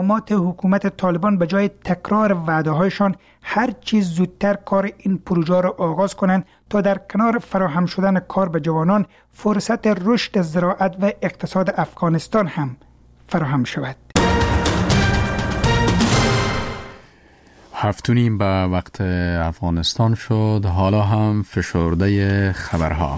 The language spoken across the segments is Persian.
مقامات حکومت طالبان به جای تکرار وعده‌هایشان هر چیز زودتر کار این پروژه را آغاز کنند تا در کنار فراهم شدن کار به جوانان فرصت رشد زراعت و اقتصاد افغانستان هم فراهم شود. 7:30 به وقت افغانستان شد. حالا هم فشرده خبرها.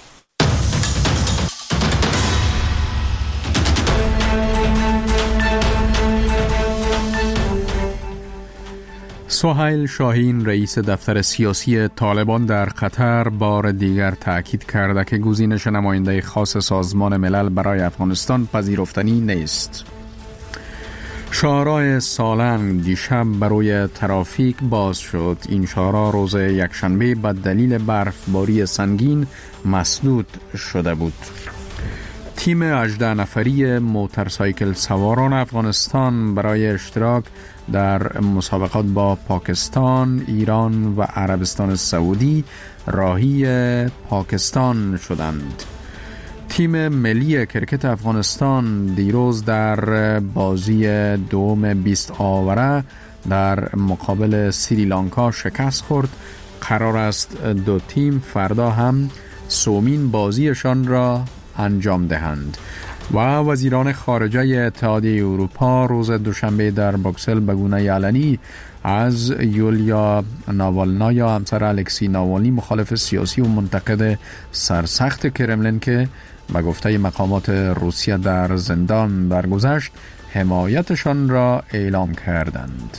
سهیل شاهین رئیس دفتر سیاسی طالبان در قطر بار دیگر تأکید کرده که گزینش نماینده خاص سازمان ملل برای افغانستان پذیرفتنی نیست. شاهراه سالنگ دیشب برای ترافیک باز شد. این شاهراه روز یکشنبه به دلیل برفباری سنگین مسدود شده بود. تیم 18 نفری موتورسایکل سواران افغانستان برای اشتراک در مسابقات با پاکستان، ایران و عربستان سعودی راهی پاکستان شدند. تیم ملی کرکت افغانستان دیروز در بازی دوم 20 آوره در مقابل سریلانکا شکست خورد. قرار است دو تیم فردا هم سومین بازیشان را انجام دهند. و وزیران خارجه اتحادیه اروپا روز دوشنبه در بروکسل به گونه علنی از یولیا ناوالنا یا همسر الکسی ناوالنی مخالف سیاسی و منتقد سرسخت کرملین که به گفته مقامات روسیه در زندان درگذشت حمایتشان را اعلام کردند.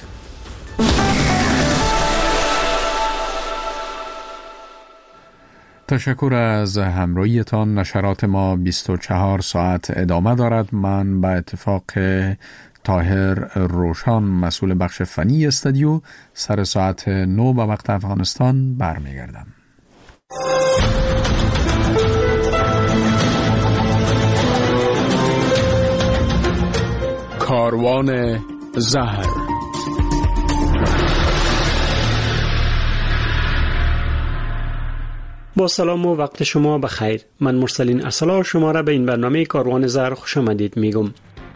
تشکر از همراهیتان. نشرات ما 24 ساعت ادامه دارد. من به اتفاق طاهر روشان مسئول بخش فنی استودیو سر ساعت 9 به وقت افغانستان برمیگردم. کاروان زهر. با سلام و وقت شما بخیر. من مرسلین ارسلا شما را به این برنامه کاروان زهر خوش آمدید میگم.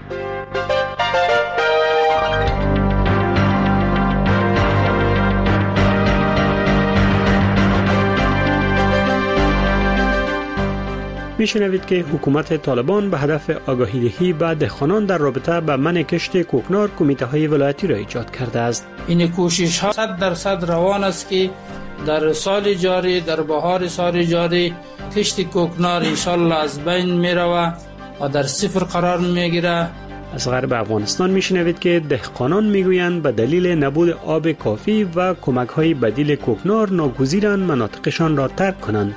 میشنوید که حکومت طالبان به هدف آگاهی دهی به دهقانان در رابطه با منع کشت کوکنار کمیته های ولایتی را ایجاد کرده است. این کوشش ها 100% روان است که در سال جاری، در بهار سال جاری کشت کوکنار انشالله از بین می روه و در صفر قرار می گیره. از غرب افغانستان میشنوید که دهقانان میگویند به دلیل نبود آب کافی و کمک های بدیل کوکنار ناگزیرند مناطقشان را ترک کنند.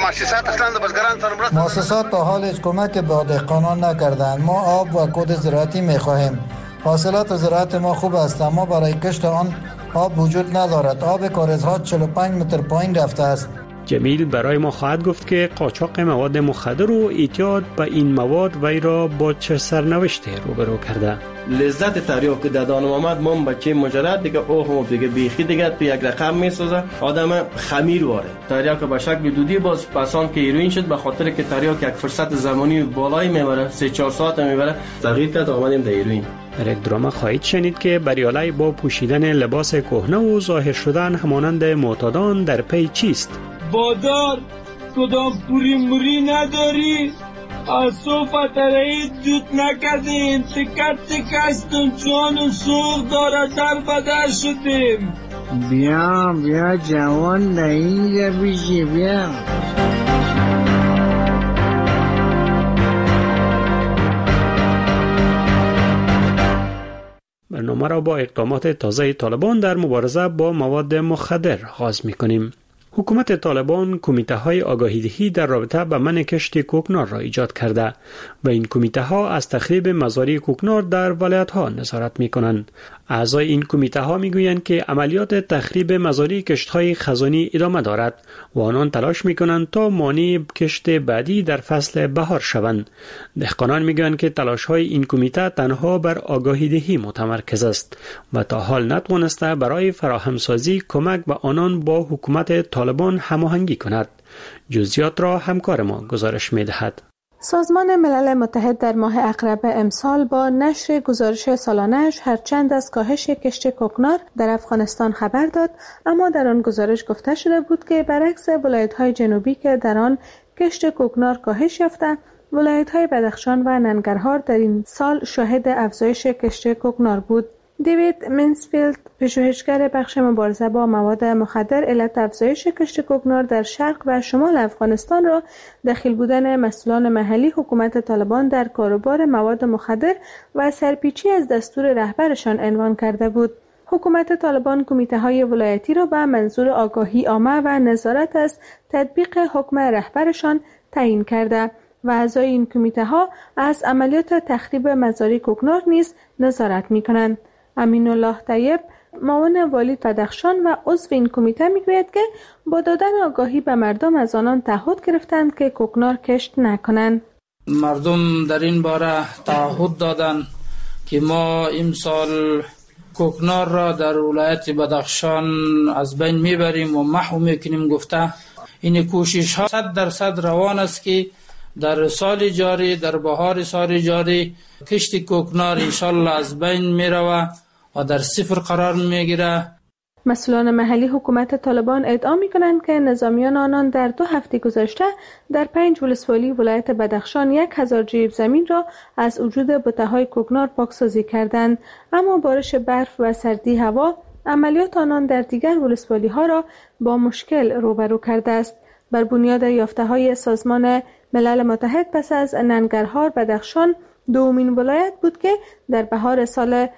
مؤسسات تا حال هیچ کمک به دهقانان نکردند. ما آب و کود زراعتی میخواهیم. حاصلات زراعت ما خوب است اما برای کشت آن آب وجود ندارد. آب کاریزها 45 متر پایین رفته است. جمیل برای ما خواهد گفت که قاچاق مواد مخدر و اعتیاد به این مواد وی را با چه سرنوشتی روبرو کرده. لذت تریاک که دادانم آمد من بچه مجرد دیگه اوه دیگه بیخی دیگه تو یک رقم میسازه. آدم خمیر واره تریاک به شکل دودی باز پسان که هیروئین شد به خاطر که تریاک یک فرصت زمانی بالایی میبره 3-4 ساعت میبره تغییر کرد آمدیم در هیروئین. در یک دراما خواهید شنید که بریالای با پوشیدن لباس کهنه و ظاهر شدن همانند معتادان در پی چیست؟ بادار کدام پوری موری نداری؟ صوفت رئیس جوت نکردیم تکت کستم چون و سوق داره در بدر شدیم. بیا جوان در اینجا بیشی بیا. برنامه را با اقدامات تازه طالبان در مبارزه با مواد مخدر آغاز می‌کنیم. حکومت طالبان کمیته های آگاهی دهی در رابطه با منع کشت کوکنار را ایجاد کرده و این کمیته ها از تخریب مزارع کوکنار در ولایت ها نظارت می کنند. اعضای این کمیته ها می گویند که عملیات تخریب مزارع کشت های خزانی ادامه دارد و آنان تلاش می کنند تا مانع کشت بعدی در فصل بهار شوند. دهقانان می گویند که تلاش های این کمیته تنها بر آگاهی دهی متمرکز است و تا حال نتوانسته برای فراهم سازی کمک به آنان با حکومت طالبان هماهنگی کند. جزئیات را همکار ما گزارش می دهد. سازمان ملل متحد در ماه اقرب امسال با نشر گزارش سالانه‌اش هرچند از کاهش کشت کوکنار در افغانستان خبر داد، اما در آن گزارش گفته شده بود که برعکس ولایت‌های جنوبی که در آن کشت کوکنار کاهش یافته، ولایت‌های بدخشان و ننگرهار در این سال شاهد افزایش کشت کوکنار بود. دیوید منسفیلد، پژوهشگر بخش مبارزه با مواد مخدر، علت افزایش کشت کوکنار در شرق و شمال افغانستان را دخیل بودن مسئولان محلی حکومت طالبان در کاروبار مواد مخدر و سرپیچی از دستور رهبرشان عنوان کرده بود. حکومت طالبان کمیته‌های ولایتی را به منظور آگاهی عامه و نظارت از تطبیق حکم رهبرشان تعیین کرده و اعضای این کمیته‌ها از عملیات تخریب مزارع کوکنار نیز نظارت می‌کنند. امین الله طیب، معاون والی بدخشان و عضو این کمیته، میگوید که با دادن آگاهی به مردم از آنان تعهد گرفتند که کوکنار کشت نکنند. مردم در این باره تعهد دادند که ما امسال کوکنار را در ولایت بدخشان از بین میبریم و محو میکنیم گفته. این کوشش ها 100% روان است که در سال جاری، در بهار سال جاری، کشت کوکنار انشالله از بین میروه و در صفر قرار میگیره. مسئولان محلی حکومت طالبان ادعا میکنند که نظامیان آنان در 2 هفته گذشته در 5 ولسوالی ولایت بدخشان 1000 جریب زمین را از وجود بته‌های کوکنار پاکسازی کردند، اما بارش برف و سردی هوا عملیات آنان در دیگر ولسوالی ها را با مشکل روبرو کرده است. بر بنیاد یافته‌های سازمان ملل متحد، پس از ننگرهار، بدخشان دومین ولایت بود که در بهار سال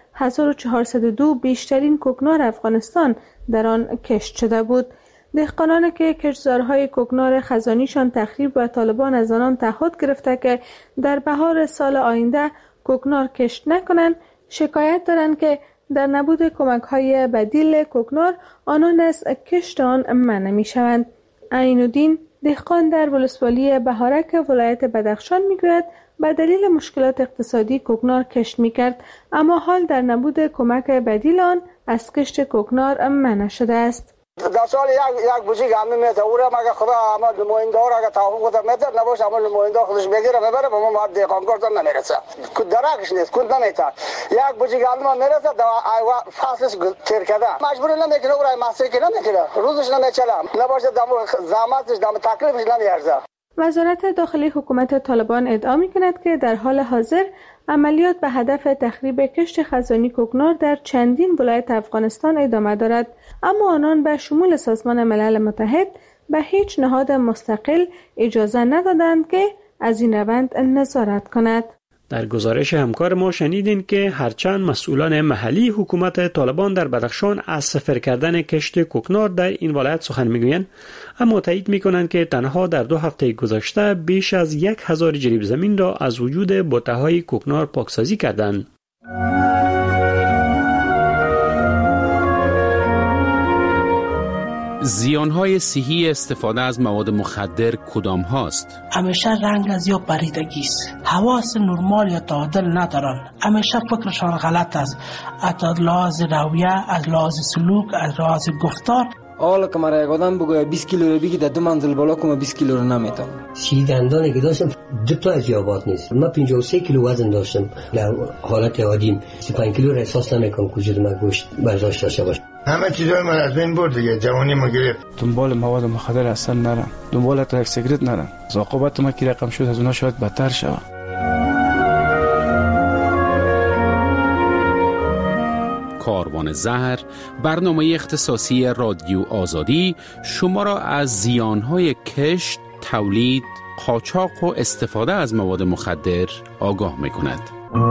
1402 بیشترین کوکنار افغانستان در آن کشت شده بود. دهقانان که کشتزارهای کوکنار خزانیشان تخریب و طالبان از آنان تعهد گرفته که در بهار سال آینده کوکنار کشت نکنند، شکایت دارند که در نبود کمک‌های بدیل کوکنار آنان از کشت آن منع می‌شوند. عین‌الدین، دهقان در ولسوالی بهارک ولایت بدخشان، میگوید به دلیل مشکلات اقتصادی کوکنار کشت میکرد، اما حال در نبود کمک بدیل آن از کشت کوکنار منع شده است. در سال یک بوجی گندم میده، او را مگه خدا اما نماینده ها را اگه توافق خود میده نباشه، اما نماینده خودش بگیره میبره، به ما دهقانکار نمیرسه، درکش نیست، کند نمیته. یک بوجی گندم میرسه در فصلش تیر کرده، مجبور نمیکنه او را مصرف نمیکنه، روزش نمیچله، نباشه دم زحمتش دم تکلیفش نمیارزه. وزارت داخلی حکومت طالبان ادعا می‌کند که در حال حاضر عملیات به هدف تخریب کشت خزانی کوکنار در چندین ولایت افغانستان ادامه دارد، اما آنان به شمول سازمان ملل متحد به هیچ نهاد مستقل اجازه ندادند که از این روند نظارت کند. در گزارش همکار ما شنیدین که هرچند مسئولان محلی حکومت طالبان در بدخشان از صفر کردن کشت کوکنار در این ولایت سخن میگویند، اما تایید میکنند که تنها در 2 هفته گذشته بیش از 1000 جریب زمین را از وجود بته‌های کوکنار پاکسازی کردند. زیانهای صحی استفاده از مواد مخدر کدام هاست؟ همیشه رنگ از یا پریدگی است، حواس نرمال یا تعادل ندارن، همیشه فکرشان غلط است، از لحاظ رویه، از لحاظ سلوک، از لحاظ گفتار. حالا که مرا یک آدم بگوید 20 کیلو رو بگی در 2 منزل بالا کنم 20 کیلو رو نمیتونم. 30 دندانی که داشتم 2 تا از یابات نیست. من 53 کیلو وزن داشتم. در حالت عادی 35 کیلو را احساس نمیکنم وجود من گوشت برداشت داشته باشه. همه چیزای من از بین برد دیگه، جوانی ما گرفت. دنبال مواد مخدر اصلا نرم، دنبال تریک سیگرت نرم. عاقبت ما کی رقم شد از اونها شاید بدتر شود. کاروان زهر، برنامه اختصاصی رادیو آزادی، شما را از زیانهای کشت، تولید، قاچاق و استفاده از مواد مخدر آگاه می‌کند.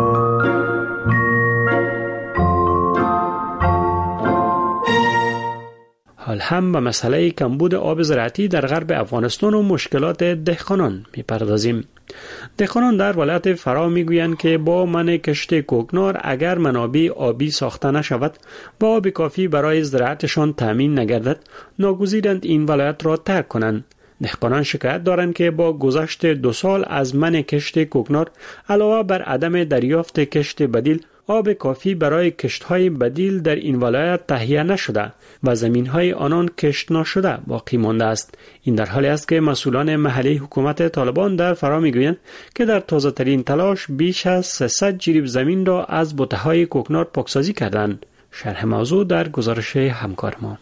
حال هم به مسئله کمبود آب زراعتی در غرب افغانستان و مشکلات دهقانان می‌پردازیم. دهقانان در ولایت فرا میگویند که با منع کشت کوکنار اگر منابع آبی ساخته نشود و آب کافی برای زراعتشان تامین نگردد، ناگزیرند این ولایت را ترک کنند. دهقانان شکایت دارند که با گذشت 2 سال از منع کشت کوکنار علاوه بر عدم دریافت کشت بدیل، آب کافی برای کشت‌های بدیل در این ولایت تهیه نشده و زمین‌های آنان کشت نشده باقی مانده است. این در حالی است که مسئولان محلی حکومت طالبان در فرا می‌گویند که در تازه‌ترین تلاش بیش از 300 جریب زمین را از بوته‌های کوکنار پاکسازی کردند. شرح موضوع در گزارش همکار ما.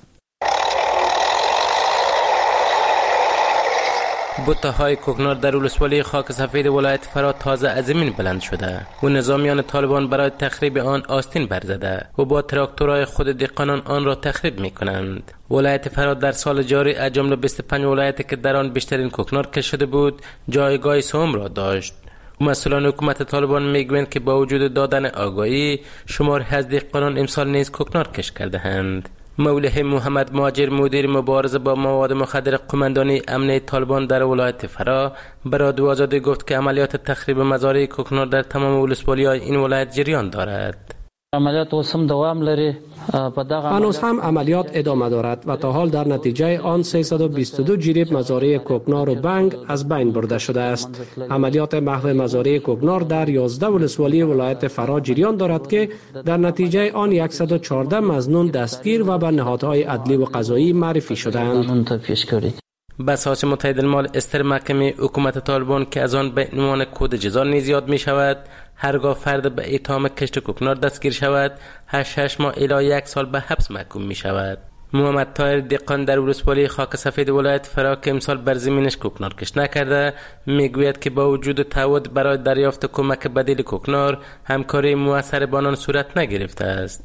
بوته‌های کوکنار در ولسوالی خاک سفید ولایت فرا تازه از زمین بلند شده و نظامیان طالبان برای تخریب آن آستین برزده و با تراکتورهای خود دهقانان آن را تخریب می‌کنند. ولایت فرا در سال جاری از جمله 25 ولایتی که در آن بیشترین کوکنار کشت شده بود جایگاه سوم را داشت. مسئولان حکومت طالبان میگویند که با وجود دادن آگاهی شمار از دهقانان امسال نیز کوکنار کشت کرده‌اند. مولوی محمد مهاجر مدیر مبارزه با مواد مخدر قماندانی امنیه طالبان در ولایت فرا برای رادیو آزادی گفت که عملیات تخریب مزارع کوکنار در تمام ولسوالی‌های این ولایت جریان دارد. عملیات اوسم دوام لري. هنوز هم عملیات ادامه دارد و تا حال در نتیجه آن 322 جریب مزارع کوکنار و بنگ از بین برده شده است. عملیات محو مزارع کوکنار در 11 ولسوالی ولایت فرا جریان دارد که در نتیجه آن 114 مظنون دستگیر و به نهادهای عدلی و قضایی معرفی شدند. بساط متحد المال استر محکمه حکومت طالبان که از آن به عنوان کد جزا نیز یاد می شود هرگاه فرد به اتهام کشت کوکنار دستگیر شود 8 ماه الی 1 سال به حبس محکوم می شود. محمد طاهر دهقان در ولسوالی خاک سفید ولایت فرا که امسال بر زمینش کوکنار کشت نکرده میگوید که با وجود تعهد برای دریافت کمک بدیل کوکنار همکاری موثر با آنان صورت نگرفته است.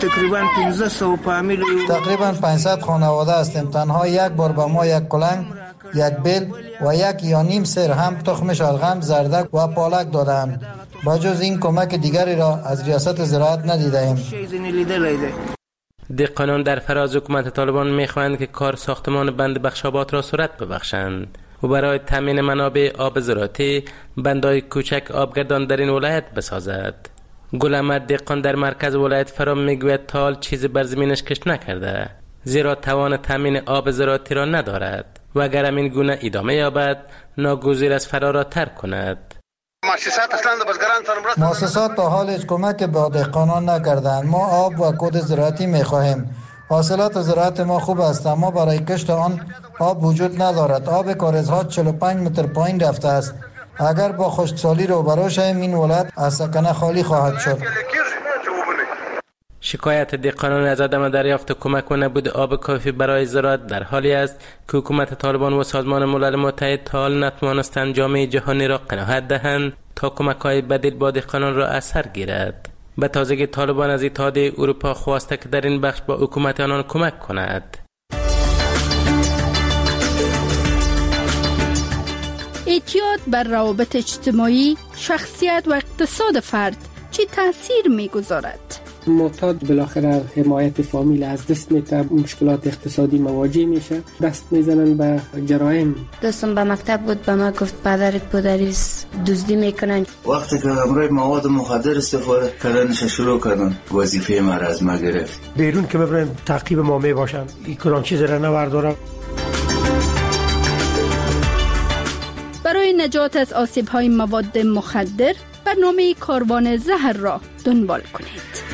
تقریبا 500 خانواده هستیم. تنها یک بار به ما یک کلنگ، یک بیل و 1 یا نیم سر هم تخم شلغم، زردک و پالک دادند. با جز این کمک دیگری را از ریاست زراعت ندیدیم. دهقانان در فراز حکومت طالبان میخواهند که کار ساختمان بند بخشابات را صورت ببخشند و برای تامین منابع آب زراعتی بندهای کوچک آبگردان در این ولایت بسازد. گل احمد دهقان در مرکز ولایت فرا میگوید تا حال چیزی بر زمینش کشت نکرده زیرا توان تامین آب زراعتی را ندارد و اگر همین گونه ادامه یابد ناگزیر از فرا را ترک کند. مؤسسات تا حال هیچ کمک به دهقانان نکردند. ما آب و کود زراعتی میخواهیم. حاصلات زراعت ما خوب است اما برای کشت آن آب وجود ندارد. آب کارزها 45 متر پایین رفته است. اگر با خشکسالی روبرو شویم این ولایت از سکنه خالی خواهد شد. شکایت دهقانان از عدم دریافت کمک و نبود آب کافی برای زراعت در حالی است که حکومت طالبان و سازمان ملل متحد تا حال نتوانستند جامعه جهانی را قناعت دهند تا کمک‌های بدیل با دهقانان را اثر گیرد. به تازگی طالبان از اتحادیه اروپا خواسته که در این بخش با حکومت آنان کمک کند. اعتیاد بر روابط اجتماعی، شخصیت و اقتصاد فرد چه تأثیر می‌گذارد؟ معتاد بالاخره حمایت فامیل از دست میده، مشکلات اقتصادی مواجه میشه، دست میزنن به جرایم. دوستم به مکتب بود به ما گفت پدرت پدریس دزدی میکنن. وقتی که امروز مواد مخدر استفاده کردنش شروع کردن وظیفه ما را از ما گرفت. بیرون که ببرن تعقیب ما میباشن این کدام چیز را نوردارم. برای نجات از آسیب‌های مواد مخدر برنامه کاروان زهر را دنبال کنید.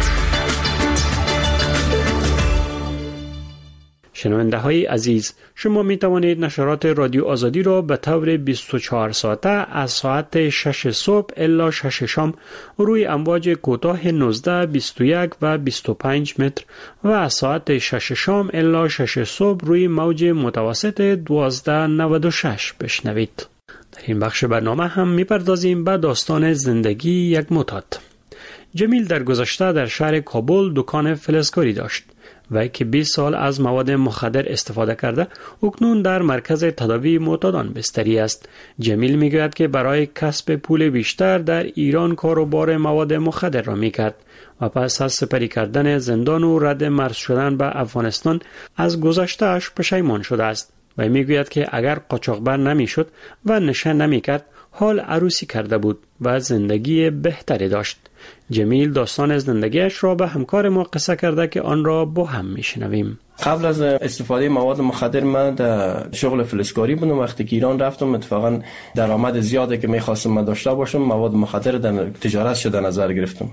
شنونده های عزیز، شما می توانید نشرات رادیو آزادی را به طور 24 ساعته از ساعت 6 صبح الی 6 شام روی امواج کوتاه 19، 21 و 25 متر و از ساعت 6 شام الی 6 صبح روی موج متوسط 1296 بشنوید. در این بخش برنامه هم می پردازیم به داستان زندگی یک معتاد. جمیل در گذشته در شهر کابل دکان فلزکاری داشت و که 20 سال از مواد مخدر استفاده کرده اکنون در مرکز تداوی معتادان بستری است. جمیل میگوید که برای کسب پول بیشتر در ایران کاروبار مواد مخدر را میکرد و پس از سپری کردن زندان و رد مرز شدن به افغانستان از گذشته‌اش پشیمان شده است و میگوید که اگر قاچاقبر نمیشد و نشه نمیکرد حال عروسی کرده بود و زندگی بهتری داشت. جمیل داستان زندگیش را به همکار ما قصه کرده که آن را با هم میشنویم. قبل از استفاده مواد مخدر من در شغل فلزکاری بودم. وقتی که ایران رفتم اتفاقا درآمد زیاده که میخواستم من داشته باشم مواد مخدر در تجارت شده نظر گرفتم.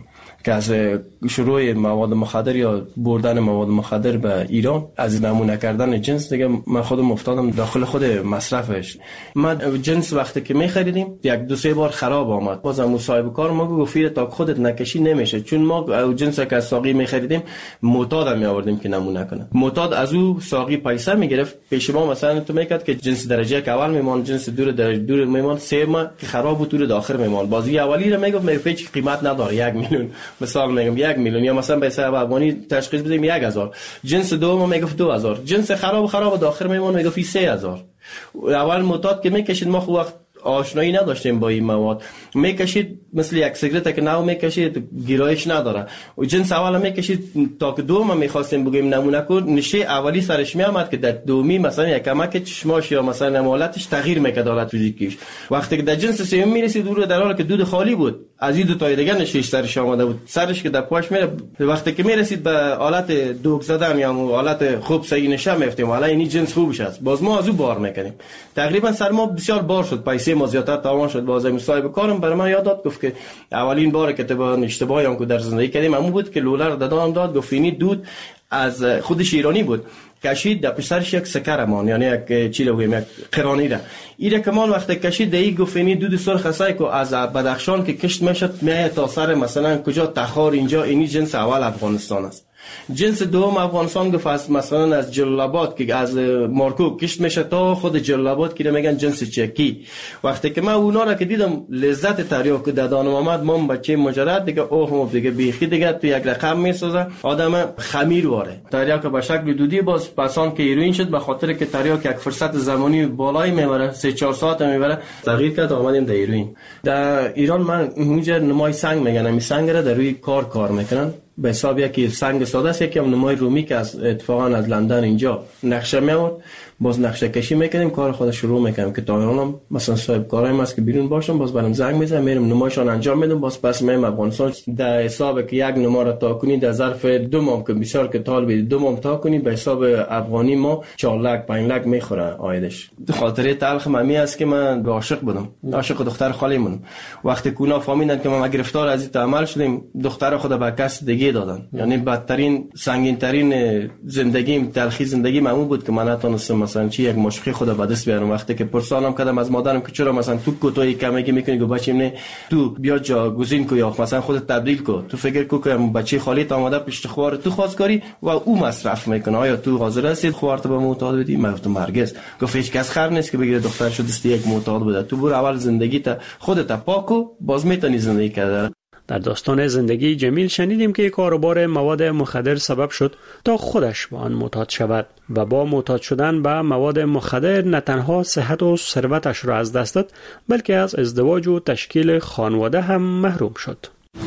که از شروع مواد مخدر یا بردن مواد مخدر به ایران، از نمونه کردن جنس دیگه من خودم افتادم داخل خود مصرفش. ما جنس وقتی که می‌خریدیم یک دو سه بار خراب آمد، بازم مصاحبه کار ما گفت تا خودت نکشی نمیشه، چون ما جنس که از ساقی می‌خریدیم معتاد می آوردیم که نمونه کنه. معتاد از او ساقی پیسه میگرفت، پیش ما مثلا تو میکرد که جنس درجه اول میمان، جنس دور درجه دور میمان، سه ماه که خراب بود دور داخل میمان. بازی اولی رو میگفت میگه هیچ قیمت نداره 1 میلیون، مثلا میگم 1 میلیون، یا مثلا به حساب افغانی تشخیص بدیم 1000. جنس دوم میگفت 2000. جنس خراب داخل میمان میگفت 3000. اول معتاد که میکشید ما خوب وقت آشنایی نداشتیم با این مواد، میکشید مثل یک سیگرت که نو میکشید گیرایش نداره. و جنس اول میکشید تا که دوم میخواستیم بگیم نمونه کن، نشه اولی سرش میامد که در دومی مثلا یک کمک چشماش یا مثلا حالتش تغییر میکرد، حالت فیزیکیش. وقتی که در جنس سوم میرسید دور در حالی که دود خالی بود، از این دو تا دیگه نشش سرش آمده بود، سرش که در پاش میره، وقتی که میرسید به حالت دوگ زدن یا حالت خوب صحیح نشه میفتیم، حالا این جنس خوبش است، باز ما از او بار میکنیم. تقریبا سر ما بسیار بار شد، پیسه ما زیادتر تاوان شد. باز مصاحبه کارم برای من یاد داد، گفت که اولین بار که تو اشتباهی هم که در زندگی کردیم همون بود که لوله رو دادم داد، گفت اینی دود از خودش ایرانی بود، کشید در پسرش یک سکرمان، یعنی یک چی رو یک قرانی را ایره کمان وقتی کشید دی گفت اینی دود سرخ است که از بدخشان که کشت میشد میاد تا سر مثلا کجا تخار اینجا، اینی جنس اول افغانستان است. جنس دوم افغانستان گفت مثلا از جلال آباد که از مارکو کشت میشه تا خود جلال آباد که میگن جنس چکی. وقتی که من اونا را که دیدم لذت تریاک دادان آمد، من بچه مجرد دیگه اوه دیگه بیخی دیگه تو یک رقم میسازه، آدم خمیر واره. تریاک به شکل دودی باز پسان که هیروئین شد، به خاطر که تریاک یک فرصت زمانی بالایی میبره، 3-4 ساعت میبره، تغییر کرد آمدیم در هیروئین. در ایران من اونجا نمای سنگ میگن، این سنگ را در روی کار میکنن به حساب یکی سنگ ساده است، یکی هم نمای رومی که از اتفاقا از لندن اینجا نقشه میاد، باز نقشه کشی میکنیم، کار خود شروع میکنیم که تا ایرانم مثلا صاحب کارایم است که بیرون باشم، باز برام زنگ میزنم میرم نمایشان انجام میدم، باز پس میام افغانستان. در حساب که یک نما را تا کنی در ظرف 2 ماه که بسیار که طالب 2 ماه تا کنی، به حساب افغانی ما 4 لک 5 لک میخوره آیدش. خاطره تلخ ممی است که من عاشق بودم، عاشق دختر خالیمون. وقتی کونا فهمیدن که ما گرفتار از این تعامل شدیم، دختر خود به کس دیگه دادن. یعنی بدترین سنگین ترین زندگیم، تلخی زندگیم همون بود که من نتونستم مثلا چی یک مشقی خود به دست بیارم. وقتی که پرسانم کردم از مادرم که چرا مثلا تو کوتاهی کمکی میکنی، گفت بچه‌م نه تو بیا جاگزین کو یا مثلا خودت تبدیل کو، تو فکر کو که بچه خالیت اومده پشت خوار تو خواستگاری و او مصرف میکنه، آیا تو حاضر هستی خوارت به معتاد بدی؟ من گفتم هرگز. گفت هیچ کس خر نیست که بگیره دخترشو دست یک معتاد بده، تو برو اول زندگیت خودت پاکو، باز میتونی زندگی کردن. در داستان زندگی جمیل شنیدیم که کاروبار مواد مخدر سبب شد تا خودش به آن معتاد شود و با معتاد شدن به مواد مخدر نه تنها صحت و ثروتش را از دست داد، بلکه از ازدواج و تشکیل خانواده هم محروم شد.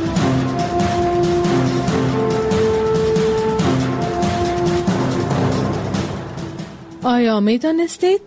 آیا می دانستید؟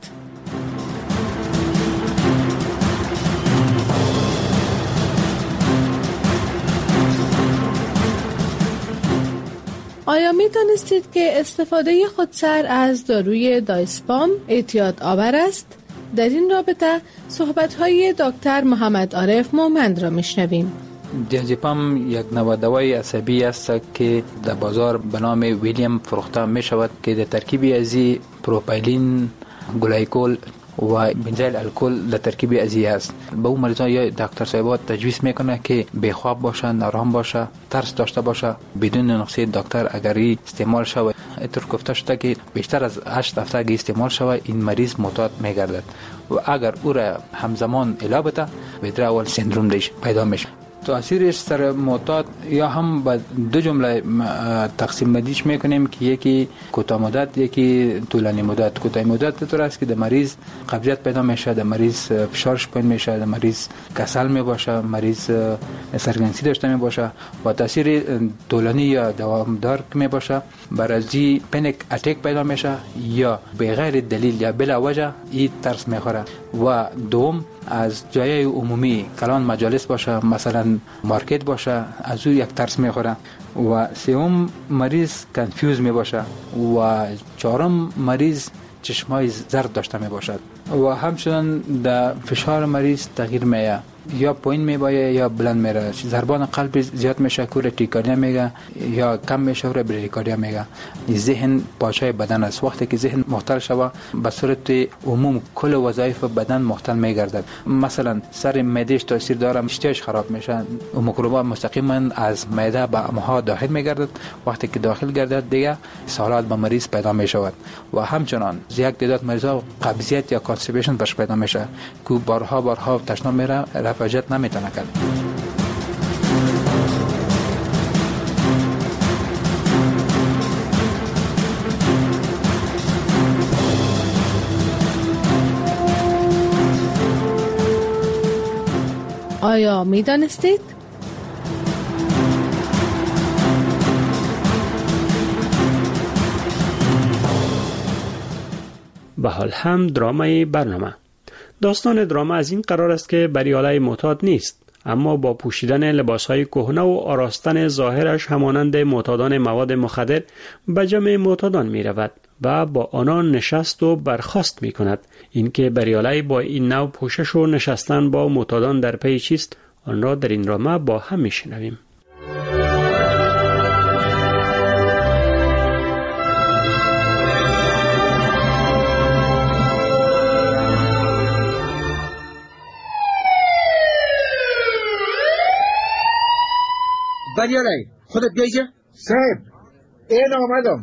آیا می دانستید که استفاده خودسر از داروی دایسپام اعتیاد آور است؟ در این رابطه صحبت‌های دکتر محمد عارف مومند را میشنویم. دیازپام یک نوع دوای عصبی است که در بازار به نام ویلیام فروخته می شود که در ترکیبی از پروپایلین، گلایکول و بنزیل الکل در ترکیب ازی است. به اون مریضان یا دکتر صاحبات تجویز میکنه که بیخواب باشه، نارام باشه، ترس داشته باشه، بدون نقصه دکتر اگری استعمال شود. اینطور گفته شده که بیشتر از 8 هفته اگه استعمال شود این مریض معتاد میگردد و اگر او را همزمان علاج بده ویدرول سندروم دیش پیدا میشه. تاثیرش سر معتاد یا هم با 2 جمله تقسیم بندیش میکنیم که یکی کوتاه مدت، یکی طولانی مدت. کوتاه مدت طور است که در مریض قبضیت پیدا میشه، در مریض فشارش پایین میشه، در مریض کسل میباشه، مریض سرگرمی داشته میباشه. و تاثیر طولانی یا دوامدار میباشه برای پنیک اتاک پیدا میشه یا به غیر دلیل یا بلا وجه این ترس میخوره. و دوم از جای عمومی کلان مجالس باشه، مثلا مارکت باشه، از او یک ترس میخوره. و سوم مریض کنفیوز می باشه و چهارم مریض چشمای زرد داشته می باشد و همچنان در فشار مریض تغییر میه یا پایین میبایه یا بلند میره. ضربان قلب زیاد میشه کور تیکاردیا میگه یا کم میشه و بریکاردیا میگه. ذهن پاشای بدن است. وقتی که ذهن مختل شود به صورت عموم کل وظایف بدن مختل میگردد. مثلا سر معدهش تاثیر داره، اشتهاش خراب میشه، میکروبا مستقیما از معده به امعا داخل میگردد. وقتی که داخل گردد دیگه سالات به مریض پیدا میشود و همچنان یک تعداد مریضا قبضیت یا کانستیپیشن برش پیدا میشه که بارها تشنه میره، رفاجت نمیتونه کرد. آیا میدانستید؟ به حال هم درامای برنامه. داستان دراما از این قرار است که بریالای معتاد نیست، اما با پوشیدن لباسهای کهنه و آراستن ظاهرش همانند معتادان مواد مخدر به جمع معتادان می رود و با آنان نشست و برخاست می کند. اینکه بریالای با این نوع پوشش و نشستن با معتادان در پی چیست، آن را در این دراما با هم می شنویم. بریالای خودت بیایجا؟ صاحب این آمدم.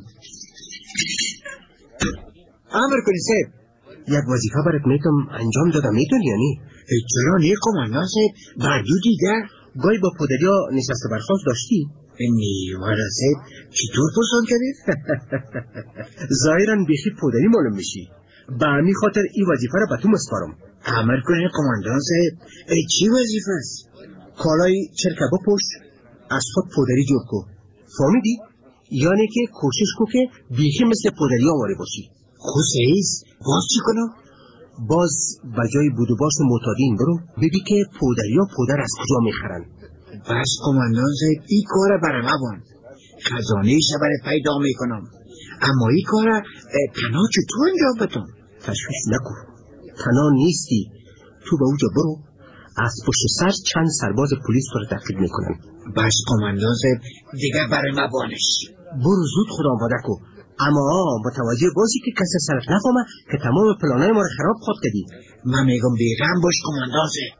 امر کنی صاحب. یک وظیفه برات میتونم انجام دادم، میتونی یعنی؟ چرا نی قماندان صاحب؟ بردو دیگر گاهی با پدریا نشست و برخاست داشتی؟ نیوارا صاحب چطور پرسان کردی؟ ظاهرا بیخی پدری معلوم میشی. به همین خاطر این وظیفه را به تو مسپارم. امر کنی قماندان صاحب. چی وظیفه است؟ کالای چرکه بپوش، از خود پدری جور کو. فهمیدی؟ یعنی که کوشش کو که بیخی مثل پدری آواره باشی. خوزیز باز چی کنم؟ باز بجای بود و باش معتادین برو ببین که پدریا پدر از کجا میخرن. بس قماندان صاحب این کار برای مبان، خزانه برای پیدا میکنم، اما این کار تنها چطور انجام بدم؟ تشویش نکن، تنها نیستی. تو به اوجا برو، از پشت سر چند سرباز پلیس تو رو تعقیب میکنن. بس قماندان صاحب دیگه برای مبانش. برو زود خدا آماده کو، اما متوجه باشی که کسی سرت نفهمه که تمام پلانای ما رو خراب خود کردی. من میگم بیغم باش قماندان صاحب.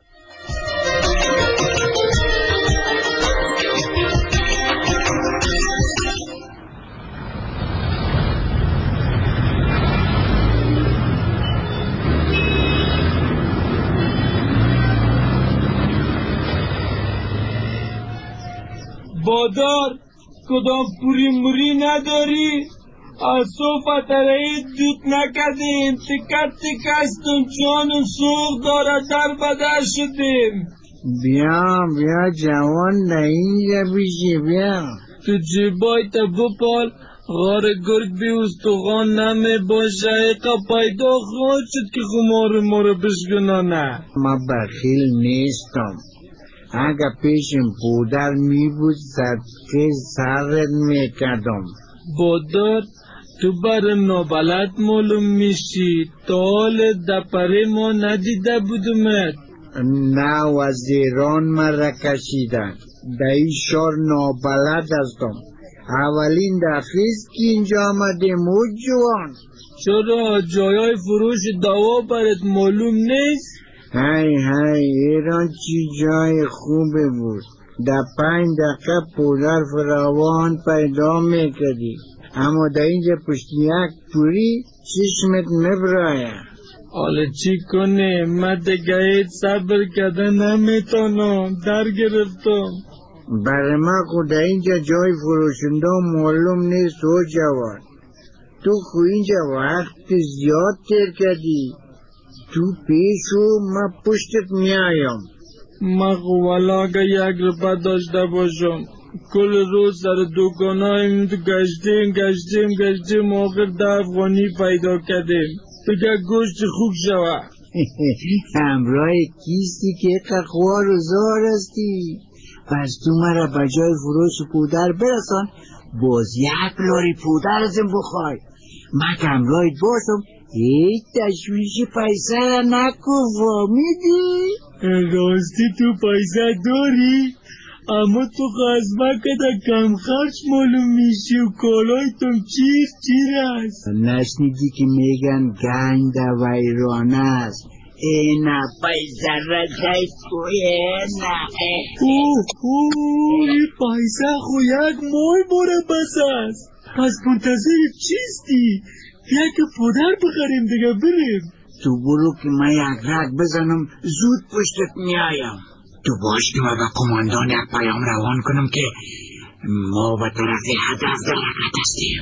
بادار کدام پوری موری نداری؟ از صوفت رایی دوت نکردیم، تکت تکستون چون سوق داره در بدر شدیم. بیا جوان اینجا بیشی بیا. تو جیبای تا بپال، غار گرگ بی استخوان نمی باشه. ایقا پیدا خواهد شد که خمار ما رو بشگنانه. ما بخیل نیستم. اگه پیشم پودر می بود صدقه سرت میکردم. بادار تو برم نابلد معلوم میشی، تا حال دپره ما ندیده بودمت. نه وزیران مرا کشیدن، دایی شار نابلد هستم. اولین دفعیست که اینجا آمدیم او جوان. چرا جایای فروش دوا برات معلوم نیست؟ های ایران چی جای خوبه بود. در 5 دقیقه پودر فراوان پیدا میکردی، اما در اینجا پشت یک پوری چشمت مبرایه. حالا چی کنه؟ من دیگه صبر کرده نمیتونم، در گرفتم. برای من خود در اینجا جای فروشنده معلوم نیست و جوان. تو خو اینجا وقت زیاد تیر کردی. تو پیشو من پشتت میایم. من والا اگه 1 روپه داشته باشم کل روز سر دکانای گشتیم آخر 10 افغانی پیدا کردیم. بگه گوشت خوب شوه. همراه کیستی که خوار و زار هستی. پس تو مرا بجای فروش پودر برسان، باز 1 لاری پودر ازم بخوای. من که همراهت باشم هیچ تشویش پیسه نکن، فهمیدی؟ راستی تو پیسه داری؟ اما تو خزمه که در کم خرچ معلوم میشی و کالایتون چیر است. نشنیدی که میگن گنج در ویرانه است. اینا پیسه را جایستوی اینا. این پیسه خو یک مای باره بس است. پس منتظر چیستی؟ بیا که پدر بخریم دیگه بریم. تو برو که من یک رگ بزنم زود پشتت میایم. تو باش که من با کماندان یک پیام روان کنم که ما به طرف هدف در حرکت هستیم.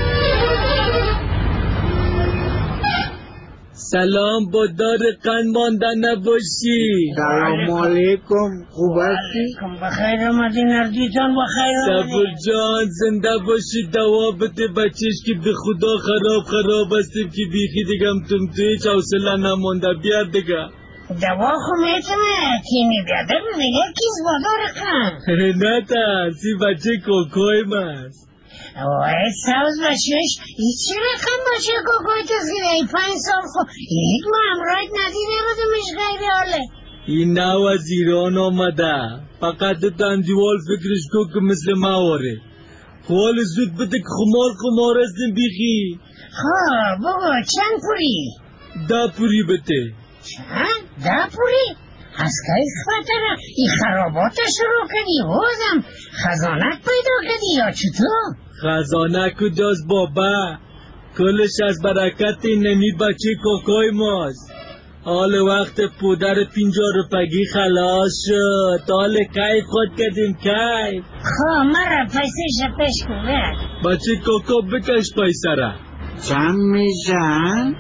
سلام با دار قند مانده نباشی. سلام علیکم، خوب هستی؟ بخیر آمدی نردی جان، بخیر آمدی. صبر جان زنده باشی، دوا بده بچهش که به خدا خراب هستیم که بیخی دیگم تم توی حوصله نمانده. بیاد دیگه دوا خو میتونه تینی بیاده میگه کیز بادار قند. نه ترسی بچه کوکوی ماست. وای سوز باشش ای چه رقم باشه کوکوی تو زیره 5 سال خو یک ما امرایت ندیده بودمش غیر حاله. این نو از ایران آمده، فقط تندیوال فکرش کو که مثل ما واره. حال زود بده که خمار هستیم بیخی. خواه بگو چند پوری؟ 10 پوری بده. چند؟ 10 پوری؟ از که خطره ای خرابات شروع کردی حوزم خزانک پیدا کردی یا چطور؟ خزانک کجاست بابا؟ کلش از برکت نمی بچه کوکوی ماست. حال وقت پودر 50 روپگی خلاص شد. حال کیف خود کردیم کیف. خواه مرا پیسه پیش کنه بچه کوکو بکش پیسه را. چند میشن؟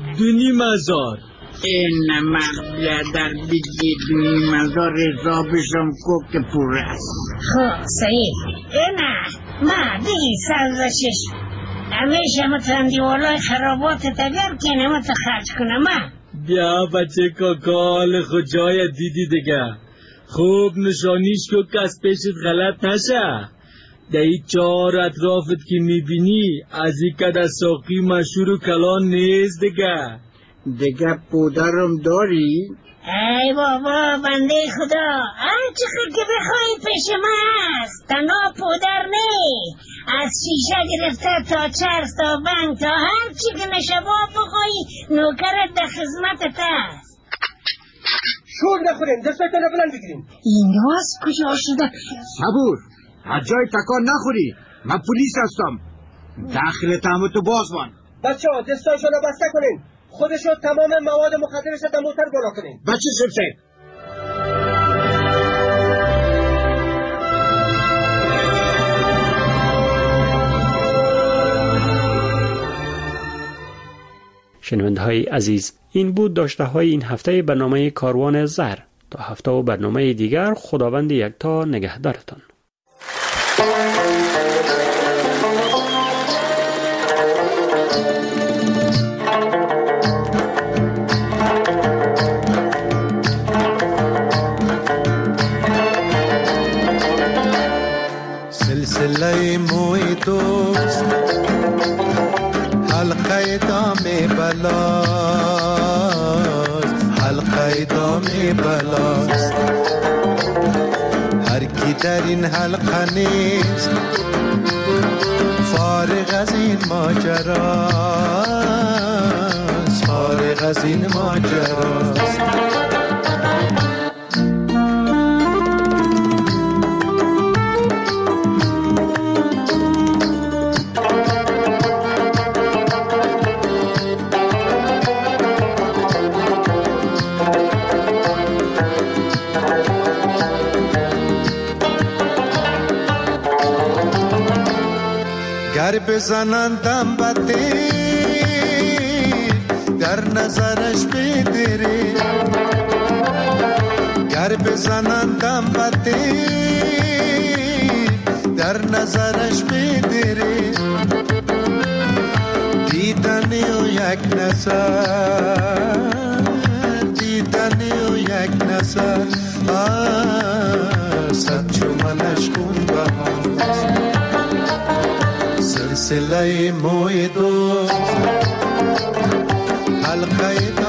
2,500. این مخبیادر بگی 2,500 حسابشم که پور است. خواه صحیح. اینا ما دیگی سرزشش همیشه مترندی والای خرابات تگر که نمت خرج کنم. بیا بچه کاکال خود جای دیدی دیگه. خوب نشانیش که کس پیشت غلط نشه. در این 4 اطرافت که میبینی از این که در ساقی مشهور و کلان نیست دیگه پودرم داری؟ ای بابا بنده خدا هر چقدر که بخوایی پیش ما هست. تنها پودر نی، از شیشه گرفته تا چرس تا بنگ تا هر چی که نشبا بخوایی نوکرت در خدمتت هست. شور نخوریم، دستایتان رو بلند بگیریم. این راست کجا شده؟ صبور، از جای تکان نخوری. من پلیس هستم. داخل تهمتو باز من. بچه ها دستایشان رو بسته کنین. خودشو تمام مواد مخدرش در موتر بالا کنین. بچه سبسه شنونده های عزیز، این بود داشته های این هفته برنامه کاروان زهر. تا هفته و برنامه دیگر خداوند یکتا نگهدارتان. سلسله موی دوست حلقه دام بلاست، حلقه دام بلاست. هر کی در این حلقه نیست فارغ از این ماجراست، فارغ از این ماجراست. گر بزنندم بده در نظرش بدره، گر بزنندم بده در نظرش بدره. دیدنی و یک نظر، دیدنی و یک نظر صد چو منش خون بهاست. سلسله موی دوست حلقه